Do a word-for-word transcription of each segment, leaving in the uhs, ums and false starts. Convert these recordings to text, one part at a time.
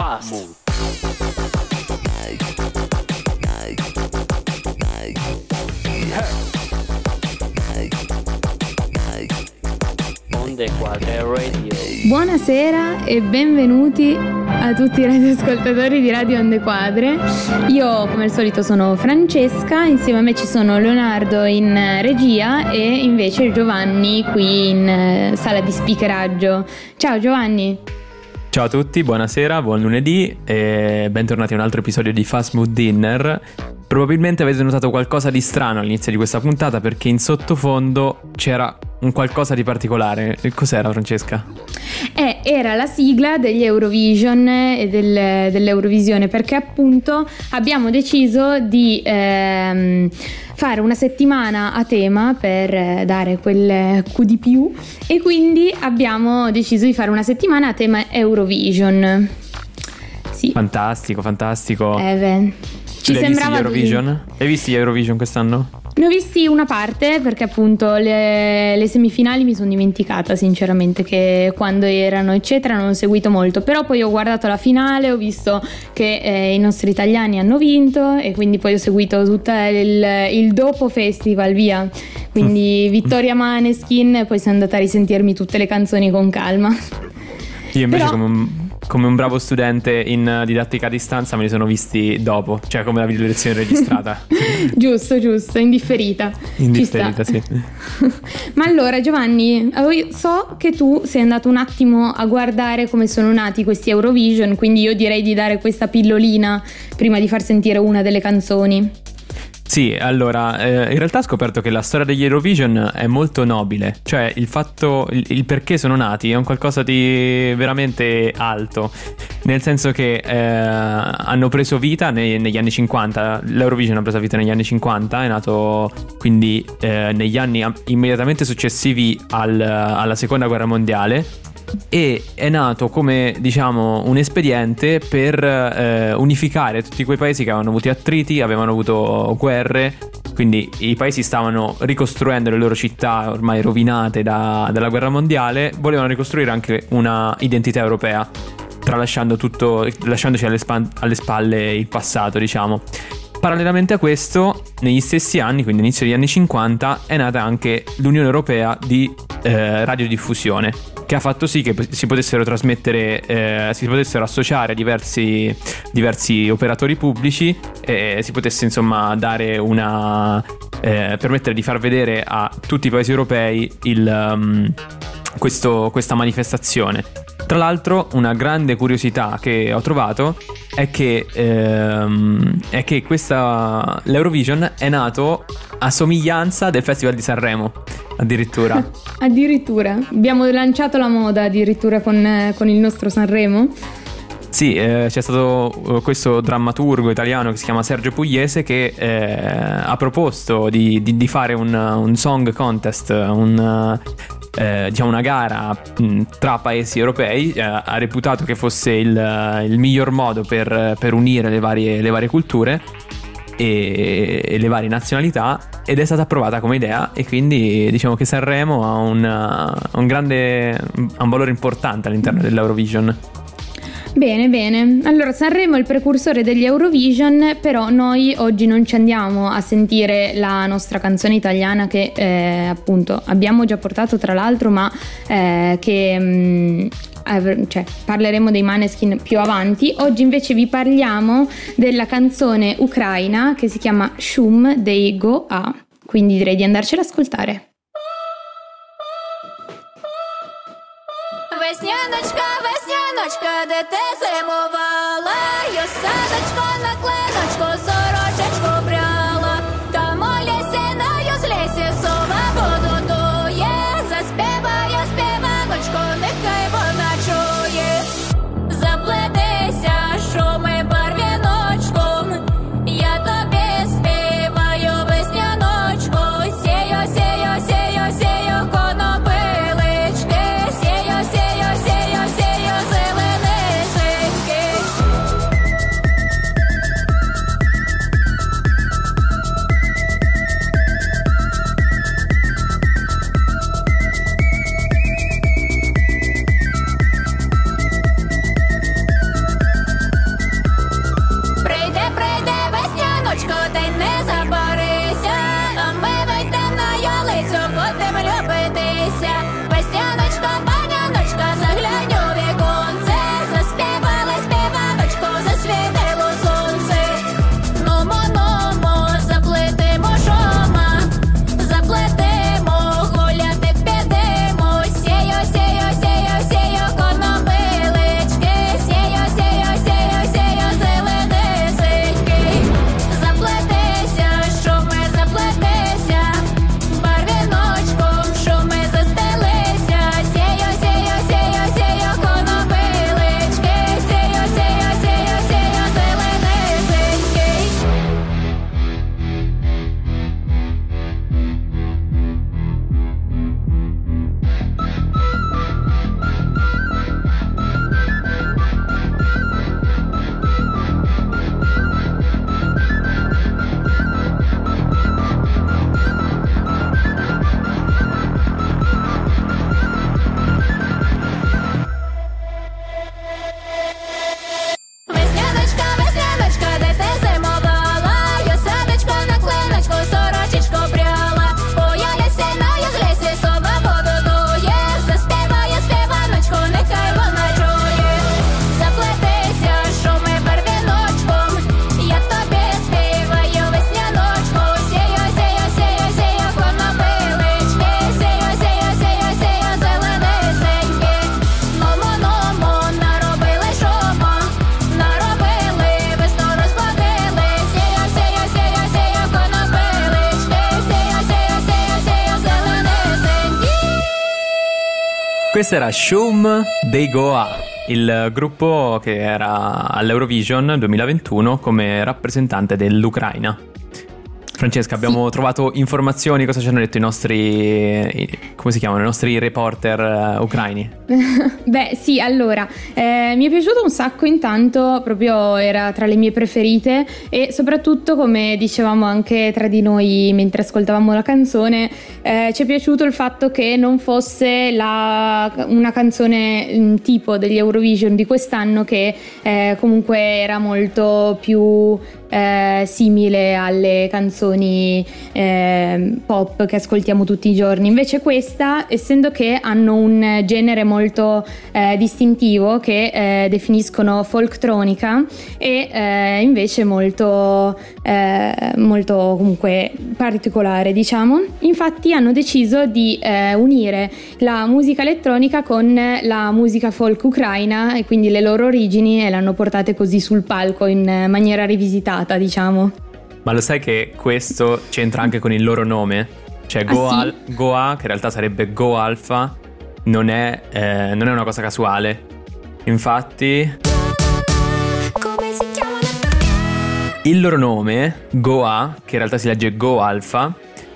Fast Mood. Onde Quadre Radio. Buonasera e benvenuti a tutti i radioascoltatori di Radio Onde Quadre. Io come al solito sono Francesca, insieme a me ci sono Leonardo in regia e invece Giovanni qui in sala di speakeraggio. Ciao Giovanni. Ciao a tutti, buonasera, buon lunedì e bentornati a un altro episodio di Fast Mood Dinner. Probabilmente avete notato qualcosa di strano all'inizio di questa puntata perché in sottofondo c'era un qualcosa di particolare. Cos'era, Francesca? Eh, era la sigla degli Eurovision e del, dell'Eurovisione, perché appunto abbiamo deciso di ehm, fare una settimana a tema per dare quel Q di più e quindi abbiamo deciso di fare una settimana a tema Eurovision. Sì. Fantastico, fantastico. Eh beh. Ci Hai sembrava visto gli Eurovision? Hai visto gli Eurovision quest'anno? Ne ho visti una parte perché appunto le, le semifinali mi sono dimenticata sinceramente che quando erano eccetera, non ho seguito molto, però poi ho guardato la finale, ho visto che eh, i nostri italiani hanno vinto e quindi poi ho seguito tutto il, il dopo festival via, quindi Vittoria Maneskin, poi sono andata a risentirmi tutte le canzoni con calma. Io invece però... come un... come un bravo studente in didattica a distanza me li sono visti dopo, cioè come la video lezione registrata. Giusto, giusto, indifferita. Indifferita, sì. Ma allora Giovanni, so che tu sei andato un attimo a guardare come sono nati questi Eurovision, quindi io direi di dare questa pillolina prima di far sentire una delle canzoni. Sì, allora, eh, in realtà ho scoperto che la storia degli Eurovision è molto nobile, cioè il fatto, il, il perché sono nati è un qualcosa di veramente alto, nel senso che eh, hanno preso vita nei, negli anni cinquanta, l'Eurovision ha preso vita negli anni cinquanta, è nato quindi eh, negli anni immediatamente successivi al, alla seconda guerra mondiale. E è nato come, diciamo, un espediente per eh, unificare tutti quei paesi che avevano avuto attriti, avevano avuto guerre, quindi i paesi stavano ricostruendo le loro città ormai rovinate da, dalla guerra mondiale, volevano ricostruire anche una identità europea, tralasciando tutto, lasciandoci alle, span- alle spalle il passato, diciamo. Parallelamente a questo, negli stessi anni, quindi inizio degli anni cinquanta, è nata anche l'Unione Europea di eh, radiodiffusione, che ha fatto sì che si potessero trasmettere, eh, si potessero associare a diversi, diversi operatori pubblici e si potesse insomma dare una, eh, permettere di far vedere a tutti i paesi europei il, um, questo, questa manifestazione. Tra l'altro una grande curiosità che ho trovato è che, ehm, è che questa, l'Eurovision è nato a somiglianza del Festival di Sanremo, addirittura. Addirittura? Abbiamo lanciato la moda addirittura con, con il nostro Sanremo? Sì, eh, c'è stato questo drammaturgo italiano che si chiama Sergio Pugliese che eh, ha proposto di, di, di fare un, un song contest, un... Eh, diciamo una gara mh, tra paesi europei, eh, ha reputato che fosse il, il miglior modo per, per unire le varie, le varie culture e, e le varie nazionalità, ed è stata approvata come idea, e quindi diciamo che Sanremo ha un, un grande ha un valore importante all'interno dell'Eurovision. Bene, bene. Allora Sanremo è il precursore degli Eurovision, però noi oggi non ci andiamo a sentire la nostra canzone italiana che eh, appunto abbiamo già portato tra l'altro, ma eh, che mh, cioè, parleremo dei Maneskin più avanti. Oggi invece vi parliamo della canzone ucraina che si chiama Shum dei Go-A, quindi direi di andarcela ad ascoltare. Весняночка, весняночка, де ти зимувала, я садочко на клиночку, сорочечку брала, там у лісі на юзлісі сова воду дує, заспіваю співаночку, нехай вона чує, заплетися, шуми барвіночком, я тобі співаю весняночку, сію, сію, сію, сію, конопилички, сію, сію, сію, сію, зеленисеньки. Questo era Shum dei Goa, il gruppo che era all'Eurovision duemilaventuno come rappresentante dell'Ucraina. Francesca, abbiamo sì. trovato informazioni, cosa ci hanno detto i nostri, come si chiamano, i nostri reporter uh, ucraini? Beh sì, allora, eh, mi è piaciuto un sacco, intanto proprio era tra le mie preferite e soprattutto, come dicevamo anche tra di noi mentre ascoltavamo la canzone, eh, ci è piaciuto il fatto che non fosse la, una canzone mh, tipo degli Eurovision di quest'anno, che eh, comunque era molto più eh, simile alle canzoni eh, pop che ascoltiamo tutti i giorni. Invece questa, essendo che hanno un genere molto eh, distintivo che eh, definiscono folktronica e eh, invece molto eh, molto comunque particolare, diciamo. Infatti hanno deciso di eh, unire la musica elettronica con la musica folk ucraina e quindi le loro origini, e l'hanno portate così sul palco in maniera rivisitata, diciamo. Ma lo sai che questo c'entra anche con il loro nome? Cioè Ah, Goa, sì? Goa, che in realtà sarebbe Go Alpha, non è, eh, non è una cosa casuale. Infatti Come si chiamano? il loro nome, Goa, che in realtà si legge Go Alpha,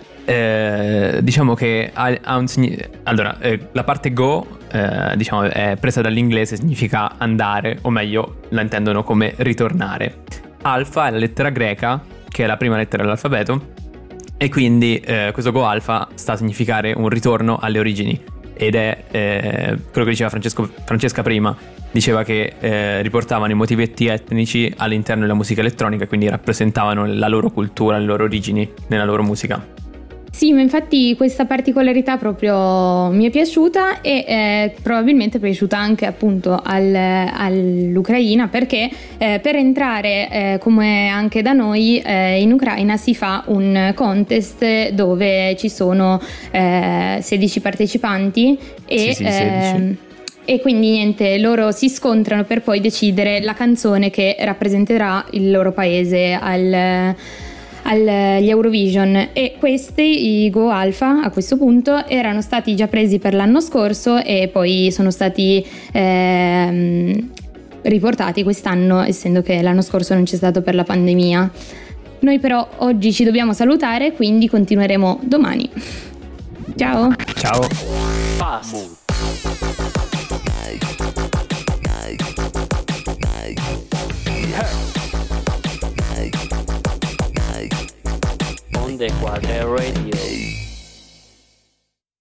eh, diciamo che ha, ha un significato. Allora, eh, la parte Go, eh, diciamo, è presa dall'inglese, significa andare, o meglio, la intendono come ritornare. Alfa è la lettera greca, che è la prima lettera dell'alfabeto, e quindi eh, questo Go Alpha sta a significare un ritorno alle origini, ed è eh, quello che diceva Francesco, Francesca prima, diceva che eh, riportavano i motivetti etnici all'interno della musica elettronica, quindi rappresentavano la loro cultura, le loro origini nella loro musica. Sì, ma infatti questa particolarità proprio mi è piaciuta e eh, probabilmente è piaciuta anche appunto al, all'Ucraina, perché eh, per entrare eh, come anche da noi eh, in Ucraina si fa un contest dove ci sono eh, sedici partecipanti e Sì, sì, sedici. ehm, e quindi niente, loro si scontrano per poi decidere la canzone che rappresenterà il loro paese al agli Eurovision, e questi, i Go Alpha, a questo punto erano stati già presi per l'anno scorso e poi sono stati ehm, riportati quest'anno, essendo che l'anno scorso non c'è stato per la pandemia. Noi però oggi ci dobbiamo salutare, quindi continueremo domani. Ciao! Ciao! Fast. Onde Quadre Radio.